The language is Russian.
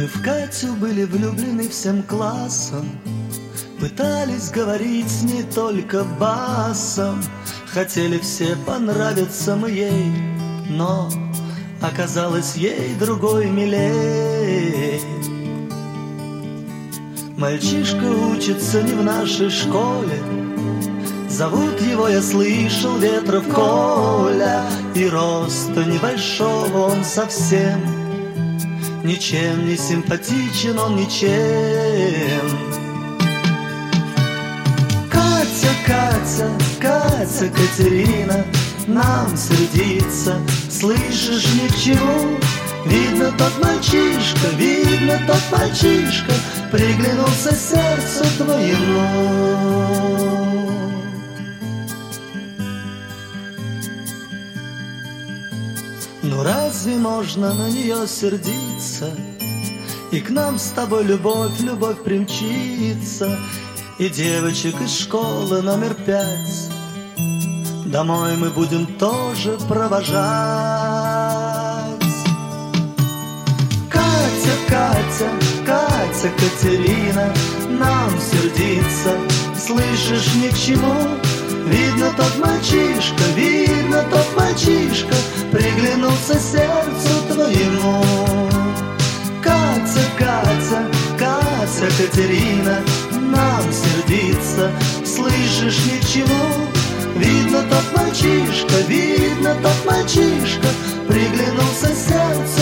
Мы в Катю были влюблены всем классом, пытались говорить с ней только басом. Хотели все понравиться мы ей, но оказалось ей другой милей. Мальчишка учится не в нашей школе, зовут его, я слышал, Ветров Коля. И роста небольшого он совсем, ничем не симпатичен он, ничем. Катя, Катя, Катя, Катерина нам сердится, слышишь, ни к чему. Видно, тот мальчишка, видно, тот мальчишка приглянулся сердцу твоему. Ну разве можно на нее сердиться? И к нам с тобой любовь, любовь примчится. И девочек из школы номер 5 домой мы будем тоже провожать. Катя, Катя, Катя, Катерина нам сердится, слышишь, ни к чему. Видно, тот мальчишка, видно, тот мальчишка приглянулся сердцу твоему. Катя, Катя, Катя, Катерина нам сердится, слышишь, ни к чему. Видно, тот мальчишка, видно, тот мальчишка приглянулся сердцу